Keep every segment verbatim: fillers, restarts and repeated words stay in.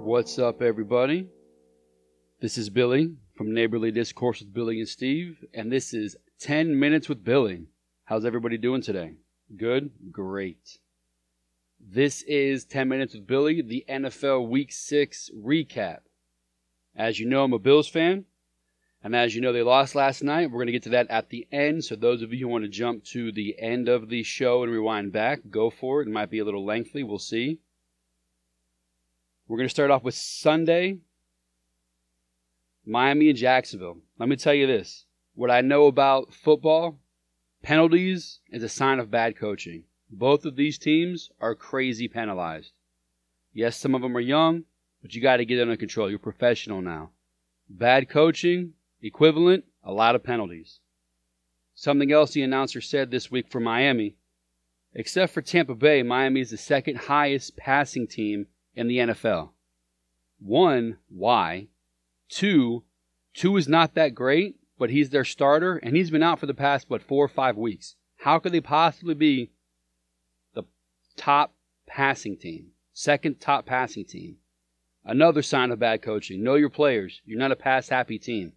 What's up, everybody? This is Billy from Neighborly Discourse with Billy and Steve, and this is ten minutes with Billy. How's everybody doing today? Good? Great. This is ten minutes with Billy, the N F L Week six recap. As you know, I'm a Bills fan, and as you know, they lost last night. We're going to get to that at the end, so those of you who want to jump to the end of the show and rewind back, go for it. It might be a little lengthy. We'll see. We're going to start off with Sunday, Miami and Jacksonville. Let me tell you this. What I know about football, penalties is a sign of bad coaching. Both of these teams are crazy penalized. Yes, some of them are young, but you got to get it under control. You're professional now. Bad coaching, equivalent, a lot of penalties. Something else the announcer said this week for Miami. Except for Tampa Bay, Miami is the second highest passing team in the N F L. One, why? Two, two is not that great, but he's their starter, and he's been out for the past, what, four or five weeks. How could they possibly be the top passing team? Second top passing team. Another sign of bad coaching. Know your players. You're not a pass-happy team.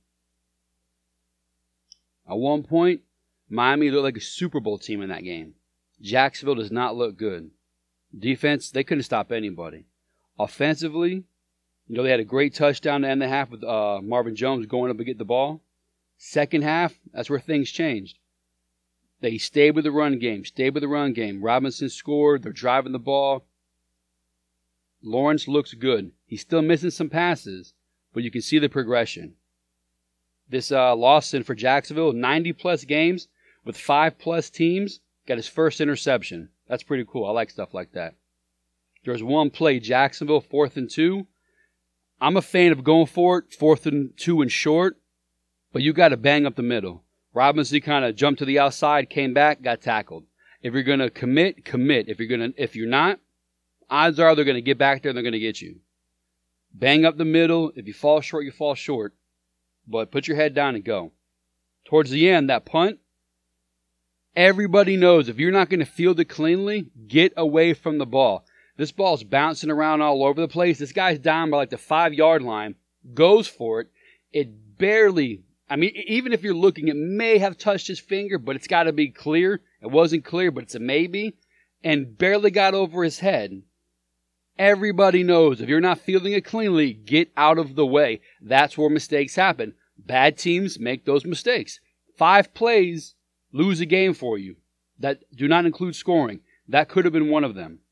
At one point, Miami looked like a Super Bowl team in that game. Jacksonville does not look good. Defense, they couldn't stop anybody. Offensively, you know, they had a great touchdown to end the half with uh, Marvin Jones going up to get the ball. Second half, that's where things changed. They stayed with the run game, stayed with the run game. Robinson scored. They're driving the ball. Lawrence looks good. He's still missing some passes, but you can see the progression. This uh, Lawson for Jacksonville, ninety-plus games with five-plus teams, got his first interception. That's pretty cool. I like stuff like that. There's one play, Jacksonville, fourth and two. I'm a fan of going for it, fourth and two and short, but you got to bang up the middle. Robinson kind of jumped to the outside, came back, got tackled. If you're going to commit, commit. If you're going to, if you're not, odds are they're going to get back there and they're going to get you. Bang up the middle. If you fall short, you fall short. But put your head down and go. Towards the end, that punt, everybody knows if you're not going to field it cleanly, get away from the ball. This ball's bouncing around all over the place. This guy's down by like the five-yard line, goes for it. It barely, I mean, even if you're looking, it may have touched his finger, but it's got to be clear. It wasn't clear, but it's a maybe. And barely got over his head. Everybody knows if you're not fielding it cleanly, get out of the way. That's where mistakes happen. Bad teams make those mistakes. Five plays lose a game for you that do not include scoring. That could have been one of them.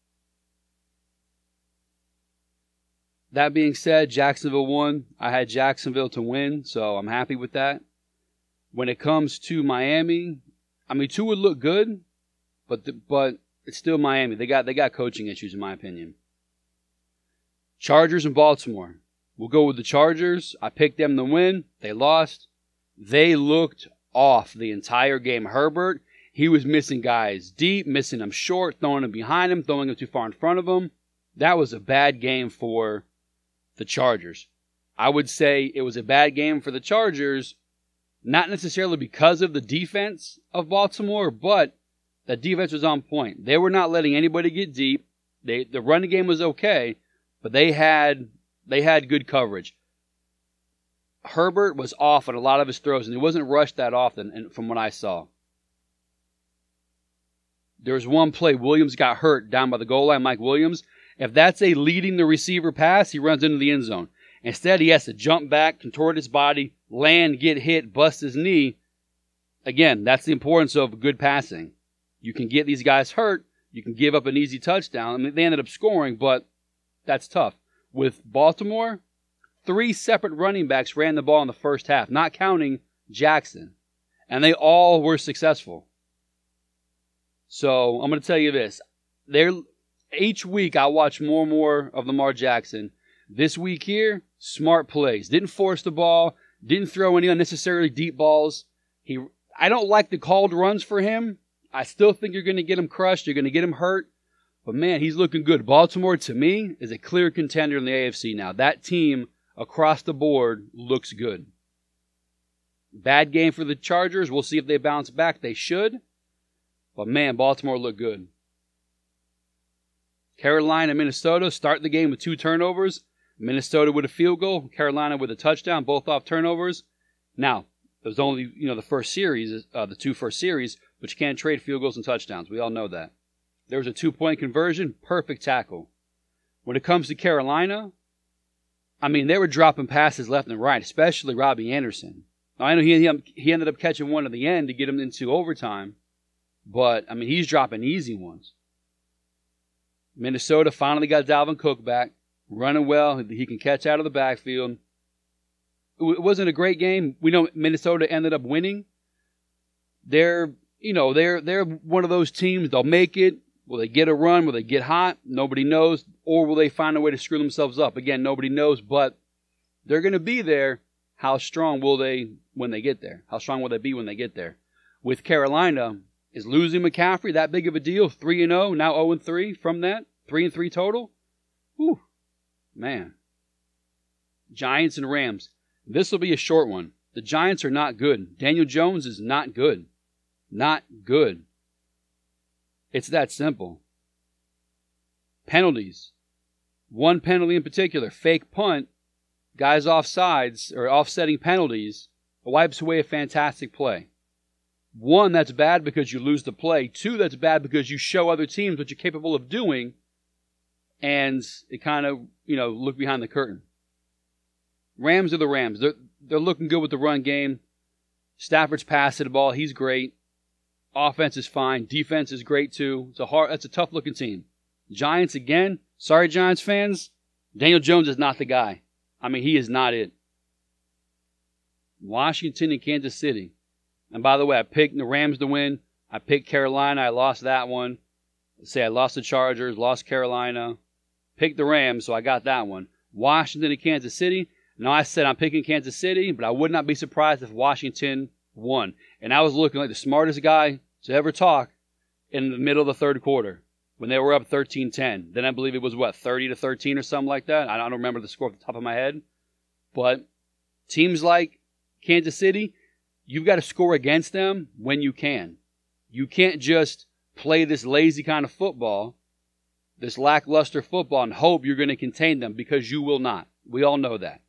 That being said, Jacksonville won. I had Jacksonville to win, so I'm happy with that. When it comes to Miami, I mean, two would look good, but the, but it's still Miami. They got they got coaching issues, in my opinion. Chargers and Baltimore. We'll go with the Chargers. I picked them to win. They lost. They looked off the entire game. Herbert, he was missing guys deep, missing them short, throwing them behind him, throwing them too far in front of him. That was a bad game for the Chargers. I would say it was a bad game for the Chargers, not necessarily because of the defense of Baltimore, but the defense was on point. They were not letting anybody get deep. They, the running game was okay, but they had they had good coverage. Herbert was off on a lot of his throws, and he wasn't rushed that often from what I saw. There was one play, Williams got hurt down by the goal line, Mike Williams. If that's a leading the receiver pass, he runs into the end zone. Instead, he has to jump back, contort his body, land, get hit, bust his knee. Again, that's the importance of good passing. You can get these guys hurt. You can give up an easy touchdown. I mean, they ended up scoring, but that's tough. With Baltimore, three separate running backs ran the ball in the first half, not counting Jackson. And they all were successful. So I'm going to tell you this. They're, each week I watch more and more of Lamar Jackson. This week here, smart plays. Didn't force the ball. Didn't throw any unnecessarily deep balls. He, I don't like the called runs for him. I still think you're going to get him crushed. You're going to get him hurt. But, man, he's looking good. Baltimore, to me, is a clear contender in the A F C now. That team, across the board, looks good. Bad game for the Chargers. We'll see if they bounce back. They should. But, man, Baltimore looked good. Carolina and Minnesota start the game with two turnovers. Minnesota with a field goal, Carolina with a touchdown, both off turnovers. Now, it was only, you know, the first series, uh, the two first series, but you can't trade field goals and touchdowns. We all know that. There was a two-point conversion, perfect tackle. When it comes to Carolina, I mean, they were dropping passes left and right, especially Robbie Anderson. Now, I know he, he ended up catching one at the end to get him into overtime, but, I mean, he's dropping easy ones. Minnesota finally got Dalvin Cook back, running well. He can catch out of the backfield. It wasn't a great game. We know Minnesota ended up winning. They're, you know, they're they're one of those teams. They'll make it. Will they get a run? Will they get hot? Nobody knows. Or will they find a way to screw themselves up? Again, nobody knows. But they're going to be there. How strong will they when they get there? How strong will they be when they get there? With Carolina, is losing McCaffrey that big of a deal? three and oh, now oh and three from that? three and three total? Whew. Man. Giants and Rams. This will be a short one. The Giants are not good. Daniel Jones is not good. Not good. It's that simple. Penalties. One penalty in particular, fake punt, guys offsides or offsetting penalties, wipes away a fantastic play. One, that's bad because you lose the play. Two, that's bad because you show other teams what you're capable of doing, and it kind of, you know, look behind the curtain. Rams are the Rams. They're, they're looking good with the run game. Stafford's passing the ball. He's great. Offense is fine. Defense is great too. It's a hard, that's a tough-looking team. Giants, again, sorry Giants fans, Daniel Jones is not the guy. I mean, he is not it. Washington and Kansas City. And by the way, I picked the Rams to win. I picked Carolina. I lost that one. Let's say I lost the Chargers, lost Carolina. Picked the Rams, so I got that one. Washington and Kansas City. Now, I said I'm picking Kansas City, but I would not be surprised if Washington won. And I was looking like the smartest guy to ever talk in the middle of the third quarter when they were up thirteen ten. Then I believe it was, what, thirty to thirteen or something like that? I don't remember the score off the top of my head. But teams like Kansas City, you've got to score against them when you can. You can't just play this lazy kind of football, this lackluster football, and hope you're going to contain them, because you will not. We all know that.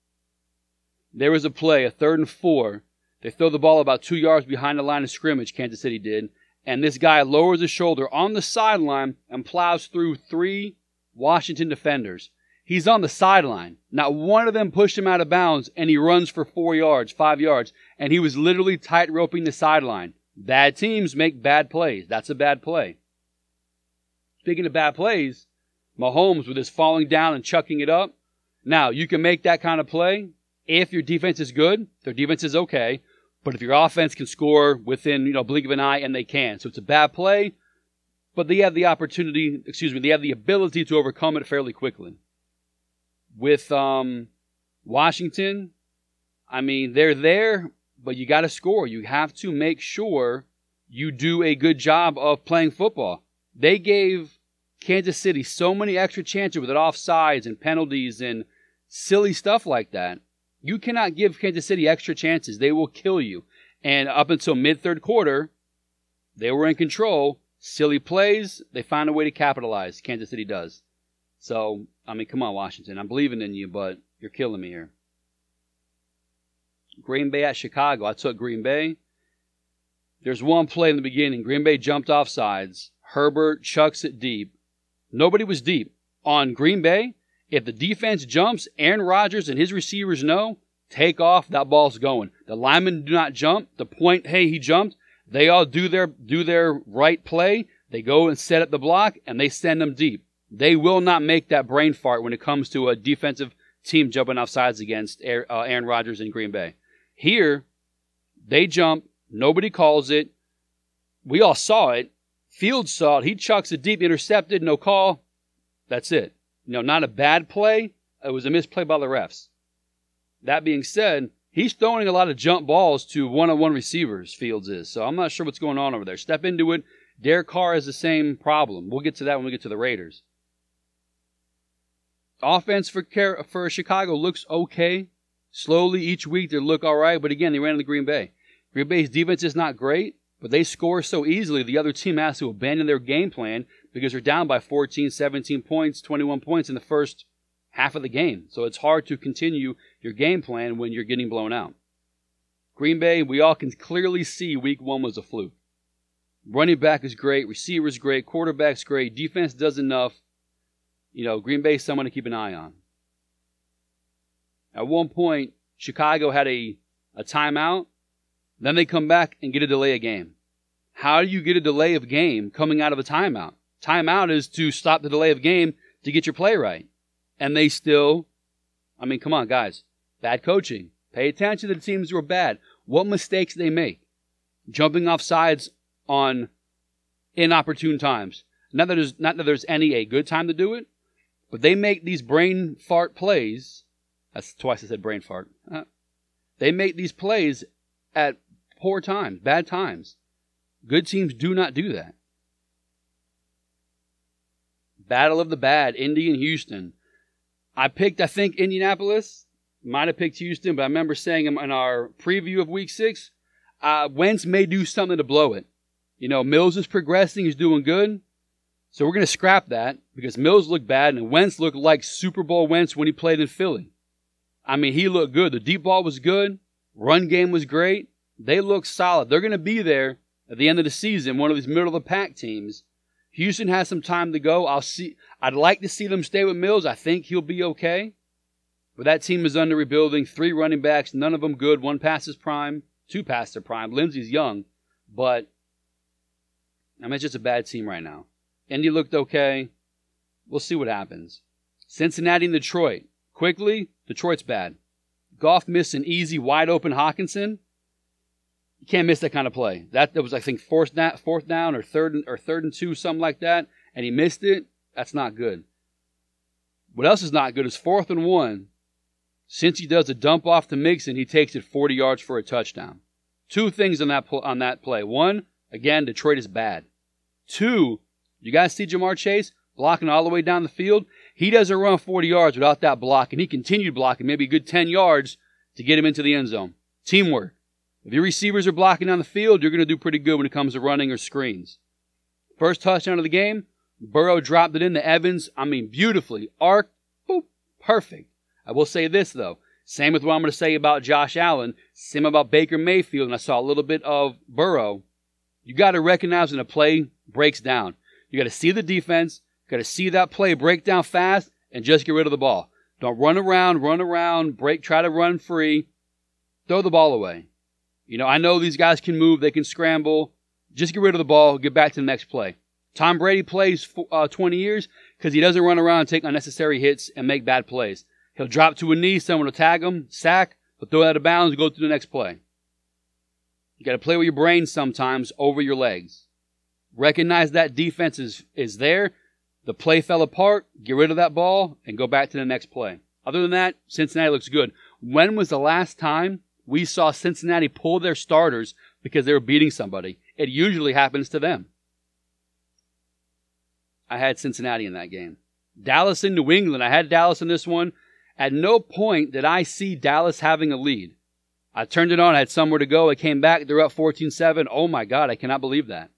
There was a play, a third and four. They throw the ball about two yards behind the line of scrimmage, Kansas City did, and this guy lowers his shoulder on the sideline and plows through three Washington defenders. He's on the sideline. Not one of them pushed him out of bounds, and he runs for four yards, five yards, and he was literally tight roping the sideline. Bad teams make bad plays. That's a bad play. Speaking of bad plays, Mahomes with his falling down and chucking it up. Now, you can make that kind of play if your defense is good. Their defense is okay. But if your offense can score within, you know, blink of an eye, and they can. So it's a bad play, but they have the opportunity, excuse me, they have the ability to overcome it fairly quickly. With um, Washington, I mean, they're there, but you got to score. You have to make sure you do a good job of playing football. They gave Kansas City so many extra chances with it offsides and penalties and silly stuff like that. You cannot give Kansas City extra chances. They will kill you. And up until mid-third quarter, they were in control. Silly plays, they find a way to capitalize. Kansas City does. So, I mean, come on, Washington. I'm believing in you, but you're killing me here. Green Bay at Chicago. I took Green Bay. There's one play in the beginning. Green Bay jumped off sides. Herbert chucks it deep. Nobody was deep. On Green Bay, if the defense jumps, Aaron Rodgers and his receivers know, take off, that ball's going. The linemen do not jump. The point, hey, he jumped. They all do their do their right play. They go and set up the block, and they send them deep. They will not make that brain fart when it comes to a defensive team jumping off sides against Aaron Rodgers in Green Bay. Here, they jump. Nobody calls it. We all saw it. Fields saw it. He chucks it deep, intercepted, no call. That's it. You know, not a bad play. It was a misplay by the refs. That being said, he's throwing a lot of jump balls to one-on-one receivers, Fields is. So I'm not sure what's going on over there. Step into it. Derek Carr has the same problem. We'll get to that when we get to the Raiders. Offense for for Chicago looks okay. Slowly each week they look all right. But again, they ran into Green Bay. Green Bay's defense is not great, but they score so easily the other team has to abandon their game plan because they're down by fourteen, seventeen points, twenty-one points in the first half of the game. So it's hard to continue your game plan when you're getting blown out. Green Bay, we all can clearly see week one was a fluke. Running back is great, receivers great, quarterback's great, defense does enough. You know, Green Bay's someone to keep an eye on. At one point, Chicago had a, a timeout. Then they come back and get a delay of game. How do you get a delay of game coming out of a timeout? Timeout is to stop the delay of game to get your play right. And they still, I mean, come on, guys. Bad coaching. Pay attention to the teams who are bad. What mistakes they make. Jumping off sides on inopportune times. Not that there's, not that there's any a good time to do it, but they make these brain fart plays. That's twice I said brain fart. Uh, they make these plays at poor times, bad times. Good teams do not do that. Battle of the bad, Indy and Houston. I picked, I think, Indianapolis. Might have picked Houston, but I remember saying in our preview of week six, uh, Wentz may do something to blow it. You know, Mills is progressing, he's doing good. So we're going to scrap that because Mills looked bad and Wentz looked like Super Bowl Wentz when he played in Philly. I mean, he looked good. The deep ball was good. Run game was great. They look solid. They're going to be there at the end of the season, one of these middle-of-the-pack teams. Houston has some time to go. I'll see. I'd like to see them stay with Mills. I think he'll be okay. But that team is under rebuilding. Three running backs, none of them good. One past his prime, two past their prime. Lindsey's young, but I mean, it's just a bad team right now. Indy looked okay. We'll see what happens. Cincinnati and Detroit. Quickly, Detroit's bad. Goff missed an easy, wide-open Hawkinson. You can't miss that kind of play. That, that was, I think, fourth, fourth down or third, or third and two, something like that, and he missed it. That's not good. What else is not good is fourth and one. Since he does a dump off to Mixon, he takes it forty yards for a touchdown. Two things on that on that play. One, again, Detroit is bad. Two, you guys see Jamar Chase blocking all the way down the field? He doesn't run forty yards without that block, and he continued blocking maybe a good ten yards to get him into the end zone. Teamwork. If your receivers are blocking down the field, you're going to do pretty good when it comes to running or screens. First touchdown of the game, Burrow dropped it into Evans. I mean, beautifully. Arc, boop, perfect. I will say this, though. Same with what I'm going to say about Josh Allen. Same about Baker Mayfield, and I saw a little bit of Burrow. You got to recognize when a play breaks down. You got to see the defense, got to see that play break down fast, and just get rid of the ball. Don't run around, run around, break, try to run free. Throw the ball away. You know, I know these guys can move, they can scramble. Just get rid of the ball, get back to the next play. Tom Brady plays uh, twenty years because he doesn't run around and take unnecessary hits and make bad plays. He'll drop to a knee, someone will tag him, sack, he'll throw it out of bounds, go to the next play. You got to play with your brain sometimes over your legs. Recognize that defense is, is there. The play fell apart, get rid of that ball, and go back to the next play. Other than that, Cincinnati looks good. When was the last time we saw Cincinnati pull their starters because they were beating somebody? It usually happens to them. I had Cincinnati in that game. Dallas and New England. I had Dallas in this one. At no point did I see Dallas having a lead. I turned it on. I had somewhere to go. I came back. They're up fourteen seven. Oh, my God. I cannot believe that.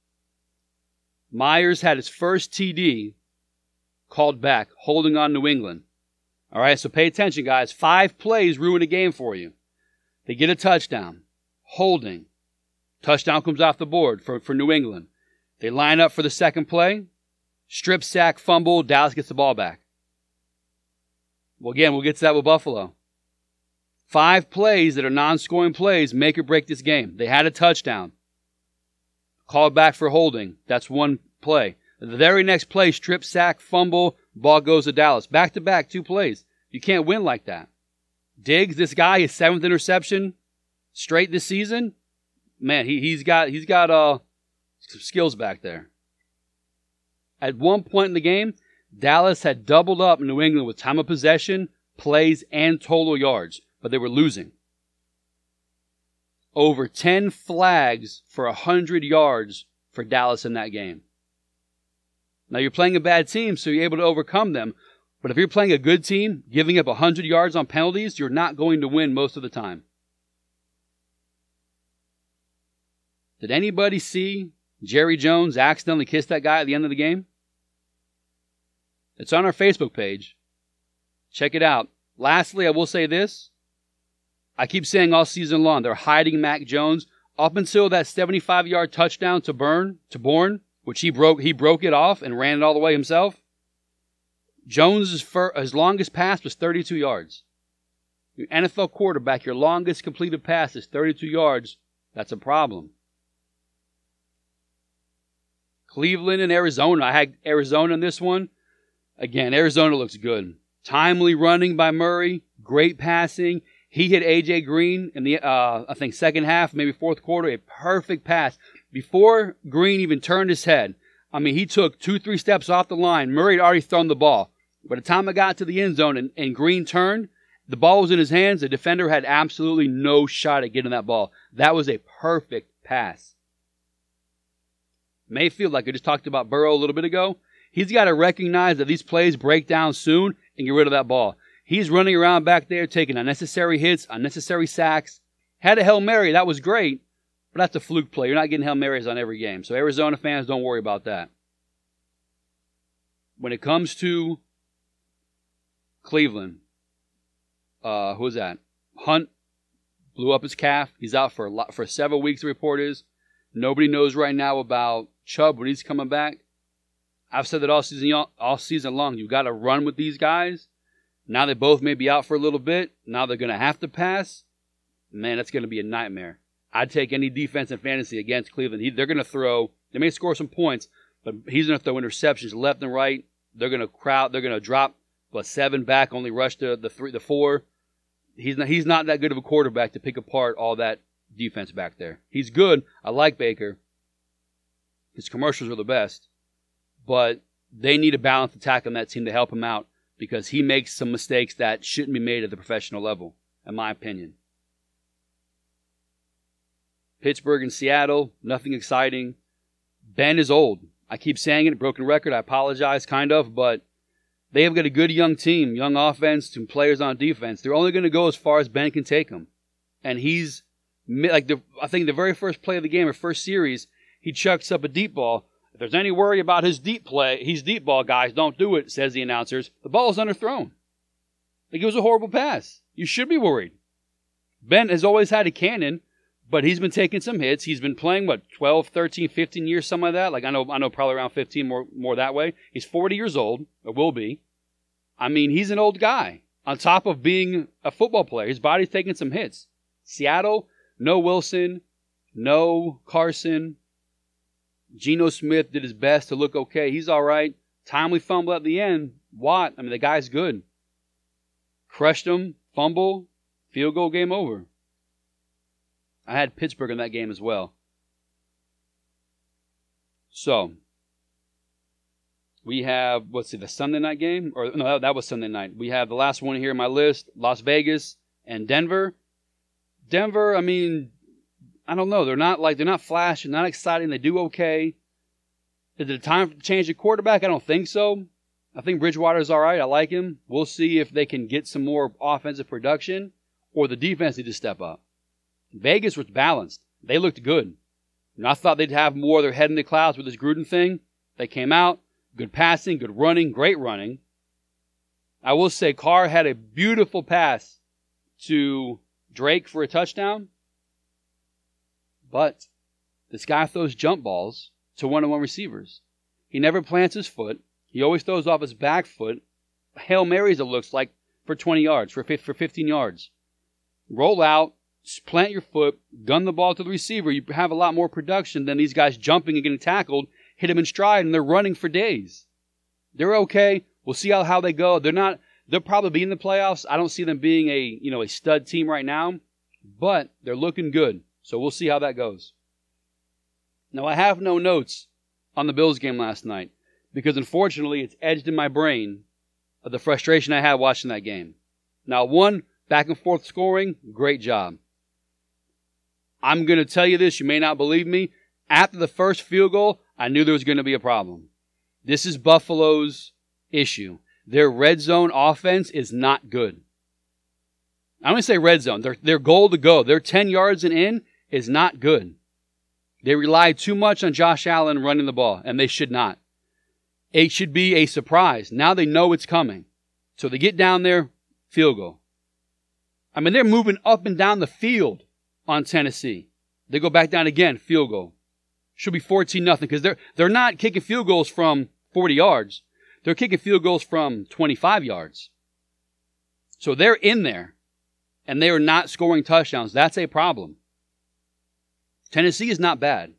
Myers had his first T D called back, holding on New England. All right, so pay attention, guys. Five plays ruin a game for you. They get a touchdown. Holding. Touchdown comes off the board for, for New England. They line up for the second play. Strip sack, fumble. Dallas gets the ball back. Well, again, we'll get to that with Buffalo. Five plays that are non-scoring plays make or break this game. They had a touchdown. Called back for holding. That's one play. The very next play, strip sack, fumble, ball goes to Dallas. Back-to-back, two plays. You can't win like that. Diggs, this guy, his seventh interception straight this season. Man, he, he's got he's got uh, some skills back there. At one point in the game, Dallas had doubled up New England with time of possession, plays, and total yards, but they were losing. Over ten flags for one hundred yards for Dallas in that game. Now, you're playing a bad team, so you're able to overcome them. But if you're playing a good team, giving up one hundred yards on penalties, you're not going to win most of the time. Did anybody see Jerry Jones accidentally kiss that guy at the end of the game? It's on our Facebook page. Check it out. Lastly, I will say this. I keep saying all season long, they're hiding Mac Jones up until that seventy-five-yard touchdown to Burn, to Bourne, which he broke he broke it off and ran it all the way himself. Jones' fir- his longest pass was thirty-two yards. Your N F L quarterback, your longest completed pass is thirty-two yards. That's a problem. Cleveland and Arizona. I had Arizona in this one. Again, Arizona looks good. Timely running by Murray. Great passing. He hit A J Green in the, uh, I think, second half, maybe fourth quarter. A perfect pass. Before Green even turned his head, I mean, he took two, three steps off the line. Murray had already thrown the ball. By the time it got to the end zone and, and Green turned, the ball was in his hands. The defender had absolutely no shot at getting that ball. That was a perfect pass. Mayfield, like I just talked about Burrow a little bit ago, he's got to recognize that these plays break down soon and get rid of that ball. He's running around back there taking unnecessary hits, unnecessary sacks. Had a Hail Mary, that was great, but that's a fluke play. You're not getting Hail Marys on every game. So Arizona fans, don't worry about that. When it comes to Cleveland, uh, who's that? Hunt blew up his calf. He's out for a lot, for several weeks, the report is. Nobody knows right now about Chubb when he's coming back. I've said that all season, all season long. You've got to run with these guys. Now they both may be out for a little bit. Now they're going to have to pass. Man, that's going to be a nightmare. I'd take any defense in fantasy against Cleveland. He, they're going to throw. They may score some points, but he's going to throw interceptions left and right. They're going to crowd. They're going to drop what seven back, only rush to the three, the four. He's not. He's not that good of a quarterback to pick apart all that defense back there. He's good. I like Baker. His commercials are the best, but they need a balanced attack on that team to help him out because he makes some mistakes that shouldn't be made at the professional level, in my opinion. Pittsburgh and Seattle, nothing exciting. Ben is old. I keep saying it, broken record. I apologize, kind of, but they have got a good young team, young offense, and players on defense. They're only going to go as far as Ben can take them. And he's, like, the, I think the very first play of the game, or first series, he chucks up a deep ball. If there's any worry about his deep play, he's deep ball, guys, don't do it, says the announcers. The ball is underthrown. Like, it was a horrible pass. You should be worried. Ben has always had a cannon, but he's been taking some hits. He's been playing, what, twelve, thirteen, fifteen years, something like that? Like, I know I know probably around fifteen, more, more that way. He's forty years old, or will be. I mean, he's an old guy. On top of being a football player, his body's taking some hits. Seattle, no Wilson, no Carson. Geno Smith did his best to look okay. He's all right. Timely fumble at the end. Watt, I mean, the guy's good. Crushed him, fumble, field goal, game over. I had Pittsburgh in that game as well. So, we have, what's it, the Sunday night game? Or no, that, that was Sunday night. We have the last one here in my list, Las Vegas and Denver. Denver, I mean, I don't know. They're not like they're not flashing, not exciting. They do okay. Is it time to change the quarterback? I don't think so. I think Bridgewater's all right. I like him. We'll see if they can get some more offensive production or the defense needs to step up. Vegas was balanced. They looked good. And I thought they'd have more of their head in the clouds with this Gruden thing. They came out. Good passing, good running, great running. I will say Carr had a beautiful pass to Drake for a touchdown. But this guy throws jump balls to one-on-one receivers. He never plants his foot. He always throws off his back foot. Hail Marys, it looks like, for twenty yards, for fifteen yards. Roll out, plant your foot, gun the ball to the receiver. You have a lot more production than these guys jumping and getting tackled, hit him in stride, and they're running for days. They're okay. We'll see how, how they go. They're not. They'll probably be in the playoffs. I don't see them being a you know a stud team right now, but they're looking good. So we'll see how that goes. Now, I have no notes on the Bills game last night because, unfortunately, it's edged in my brain of the frustration I had watching that game. Now, one, back and forth scoring, great job. I'm going to tell you this. You may not believe me. After the first field goal, I knew there was going to be a problem. This is Buffalo's issue. Their red zone offense is not good. I'm going to say red zone. Their, their goal to go, their ten yards and in, is not good. They rely too much on Josh Allen running the ball, and they should not. It should be a surprise. Now they know it's coming. So they get down there, field goal. I mean, they're moving up and down the field on Tennessee. They go back down again, field goal. Should be fourteen nothing because they're, they're not kicking field goals from forty yards. They're kicking field goals from twenty-five yards. So they're in there, and they are not scoring touchdowns. That's a problem. Tennessee is not bad.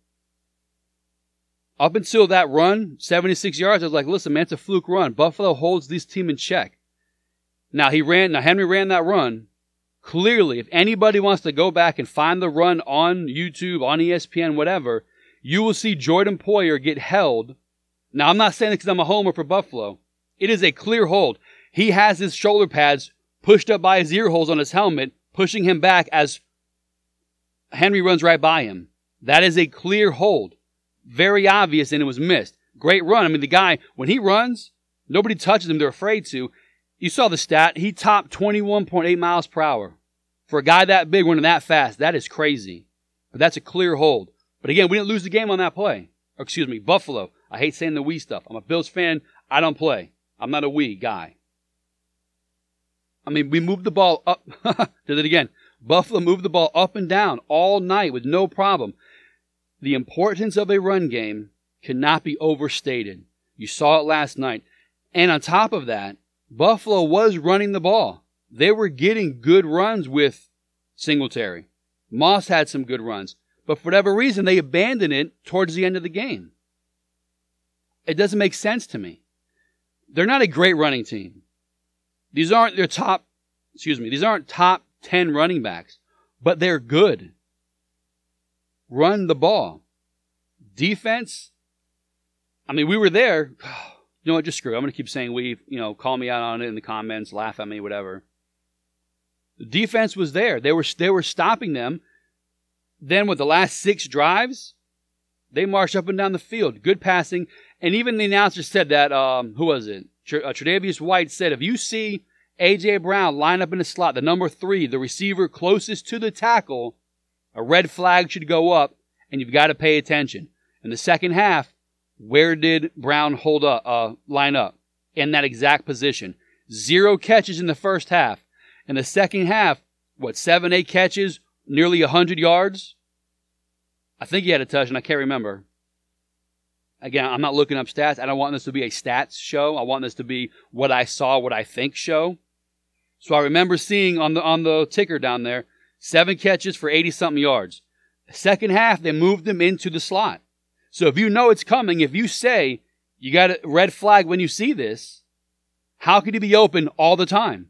Up until that run, seventy-six yards, I was like, listen, man, it's a fluke run. Buffalo holds this team in check. Now, he ran. Now Henry ran that run. Clearly, if anybody wants to go back and find the run on YouTube, on E S P N, whatever, you will see Jordan Poyer get held. Now, I'm not saying it because I'm a homer for Buffalo. It is a clear hold. He has his shoulder pads pushed up by his ear holes on his helmet, pushing him back as Henry runs right by him. That is a clear hold. Very obvious, and it was missed. Great run. I mean, the guy, when he runs, nobody touches him. They're afraid to. You saw the stat. He topped twenty-one point eight miles per hour. For a guy that big running that fast, that is crazy. But that's a clear hold. But again, we didn't lose the game on that play. Or excuse me, Buffalo. I hate saying the we stuff. I'm a Bills fan. I don't play. I'm not a we guy. I mean, we moved the ball up. Did it again. Buffalo moved the ball up and down all night with no problem. The importance of a run game cannot be overstated. You saw it last night. And on top of that, Buffalo was running the ball. They were getting good runs with Singletary. Moss had some good runs. But for whatever reason, they abandoned it towards the end of the game. It doesn't make sense to me. They're not a great running team. These aren't their top, excuse me, these aren't top ten running backs, but they're good. Run the ball. Defense, I mean, we were there. You know what, just screw it. I'm going to keep saying we, you know, call me out on it in the comments, laugh at me, whatever. The defense was there. They were, they were stopping them. Then with the last six drives, they marched up and down the field. Good passing. And even the announcer said that, um, who was it? Tr- uh, Tre'Davious White said, if you see A J. Brown line up in the slot, the number three, the receiver closest to the tackle, a red flag should go up, and you've got to pay attention. In the second half, where did Brown hold up, uh, line up? In that exact position. Zero catches in the first half. In the second half, what, seven, eight catches, nearly one hundred yards? I think he had a touchdown. I can't remember. Again, I'm not looking up stats. I don't want this to be a stats show. I want this to be what I saw, what I think show. So I remember seeing on the on the ticker down there, seven catches for eighty-something yards. Second half, they moved them into the slot. So if you know it's coming, if you say you got a red flag when you see this, how could he be open all the time?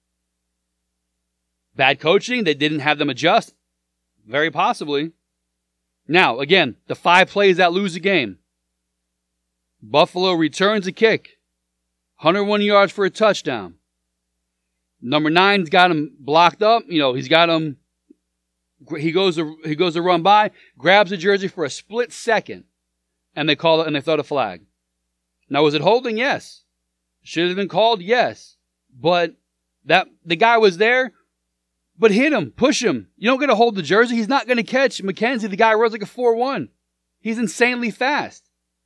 Bad coaching? They didn't have them adjust? Very possibly. Now, again, the five plays that lose the game. Buffalo returns a kick. one hundred one yards for a touchdown. Number nine's got him blocked up. You know, he's got him. He goes to, he goes to run by, grabs the jersey for a split second, and they call it and they throw the flag. Now, was it holding? Yes. Should have been called? Yes. But that the guy was there, but hit him, push him. You don't get to hold the jersey. He's not going to catch McKenzie. The guy runs like a four one. He's insanely fast.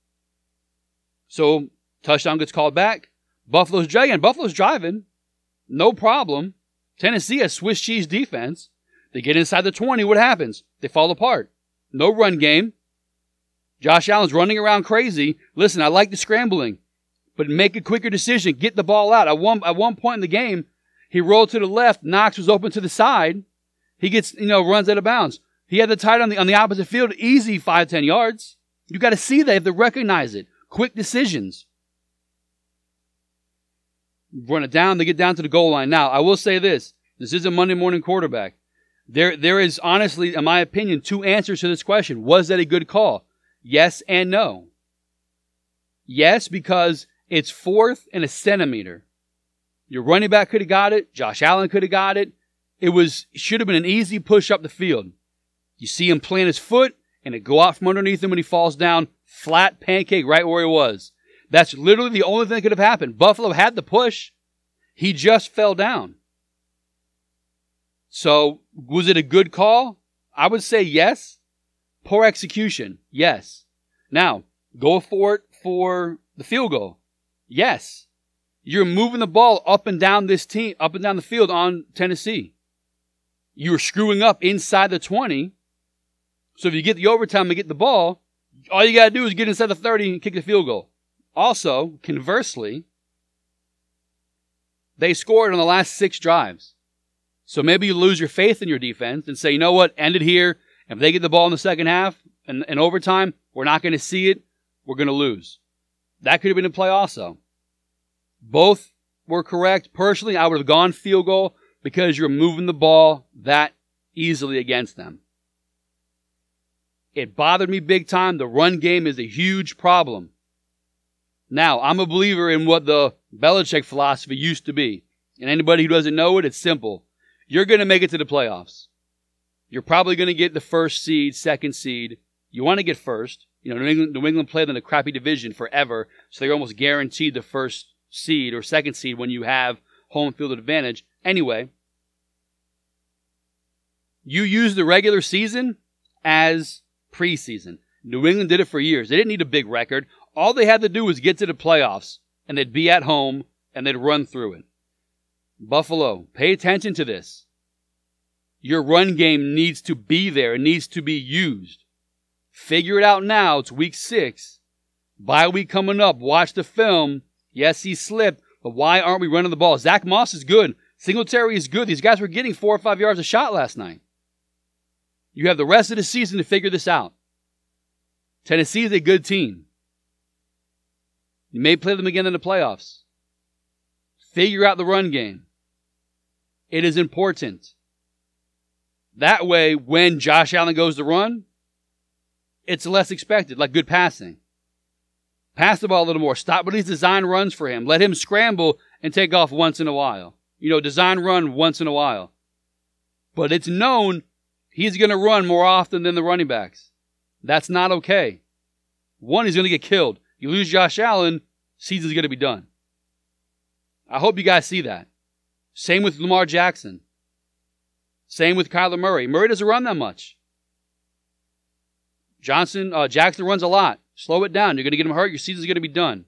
So, touchdown gets called back. Buffalo's driving. Buffalo's driving. No problem. Tennessee has Swiss cheese defense. They get inside the twenty. What happens? They fall apart. No run game. Josh Allen's running around crazy. Listen, I like the scrambling, but make a quicker decision. Get the ball out. At one, at one point in the game, he rolled to the left. Knox was open to the side. He gets, you know, runs out of bounds. He had the tight on the on the opposite field. Easy five, ten yards. You got to see that. You have to recognize it. Quick decisions. Run it down. They get down to the goal line. Now, I will say this. This is a Monday morning quarterback. There, there is honestly, in my opinion, two answers to this question. Was that a good call? Yes and no. Yes, because it's fourth and a centimeter. Your running back could have got it. Josh Allen could have got it. It was should have been an easy push up the field. You see him plant his foot, and it go out from underneath him when he falls down. Flat pancake right where he was. That's literally the only thing that could have happened. Buffalo had the push. He just fell down. So, was it a good call? I would say yes. Poor execution. Yes. Now, go for it for the field goal. Yes. You're moving the ball up and down this team, up and down the field on Tennessee. You're screwing up inside the twenty. So if you get the overtime and get the ball, all you got to do is get inside the thirty and kick the field goal. Also, conversely, they scored on the last six drives. So maybe you lose your faith in your defense and say, you know what, end it here. If they get the ball in the second half and, and overtime, we're not going to see it. We're going to lose. That could have been a play also. Both were correct. Personally, I would have gone field goal because you're moving the ball that easily against them. It bothered me big time. The run game is a huge problem. Now, I'm a believer in what the Belichick philosophy used to be. And anybody who doesn't know it, it's simple. You're going to make it to the playoffs. You're probably going to get the first seed, second seed. You want to get first. You know, New England, New England played in a crappy division forever, so they're almost guaranteed the first seed or second seed when you have home field advantage. Anyway, you use the regular season as preseason. New England did it for years. They didn't need a big record. All they had to do was get to the playoffs, and they'd be at home, and they'd run through it. Buffalo, pay attention to this. Your run game needs to be there. It needs to be used. Figure it out now. It's week six. Bye week coming up. Watch the film. Yes, he slipped, but why aren't we running the ball? Zach Moss is good. Singletary is good. These guys were getting four or five yards a shot last night. You have the rest of the season to figure this out. Tennessee is a good team. You may play them again in the playoffs. Figure out the run game. It is important. That way, when Josh Allen goes to run, it's less expected, like good passing. Pass the ball a little more. Stop with these design runs for him. Let him scramble and take off once in a while. You know, design run once in a while. But it's known he's going to run more often than the running backs. That's not okay. One, he's going to get killed. You lose Josh Allen, season's going to be done. I hope you guys see that. Same with Lamar Jackson. Same with Kyler Murray. Murray doesn't run that much. Johnson, uh, Jackson runs a lot. Slow it down. You're going to get him hurt. Your season's going to be done.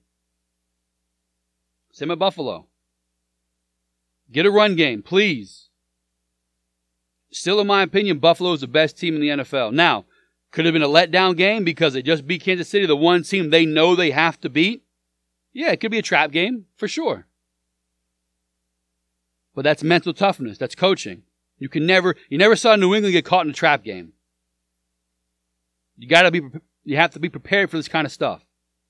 Same at Buffalo. Get a run game, please. Still, in my opinion, Buffalo is the best team in the N F L. Now, could have been a letdown game because they just beat Kansas City, the one team they know they have to beat. Yeah, it could be a trap game, for sure. But that's mental toughness. That's coaching. You can never, you never saw New England get caught in a trap game. You gotta be, you have to be prepared for this kind of stuff.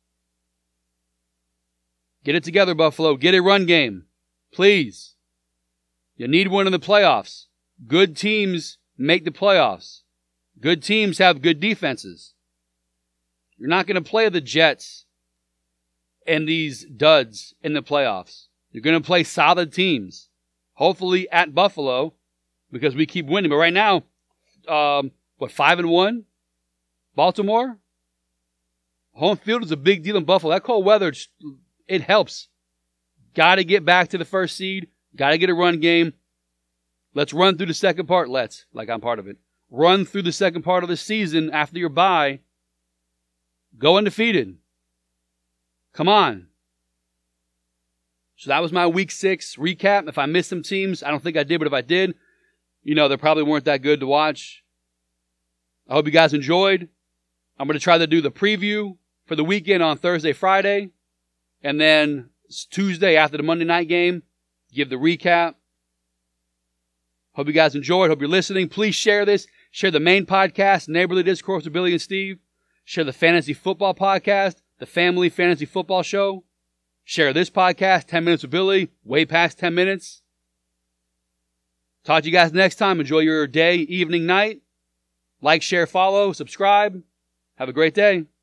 Get it together, Buffalo. Get a run game. Please. You need one in the playoffs. Good teams make the playoffs. Good teams have good defenses. You're not going to play the Jets and these duds in the playoffs. You're going to play solid teams. Hopefully at Buffalo, because we keep winning. But right now, um, what, five and one? Baltimore? Home field is a big deal in Buffalo. That cold weather, it helps. Got to get back to the first seed. Got to get a run game. Let's run through the second part. Let's, like I'm part of it. Run through the second part of the season after your bye. Go undefeated. Come on. So that was my week six recap. If I missed some teams, I don't think I did, but if I did, you know, they probably weren't that good to watch. I hope you guys enjoyed. I'm going to try to do the preview for the weekend on Thursday, Friday. And then Tuesday after the Monday night game, give the recap. Hope you guys enjoyed. Hope you're listening. Please share this. Share the main podcast, Neighborly Discourse with Billy and Steve. Share the Fantasy Football Podcast, the Family Fantasy Football Show. Share this podcast, ten minutes with Billy, way past ten minutes. Talk to you guys next time. Enjoy your day, evening, night. Like, share, follow, subscribe. Have a great day.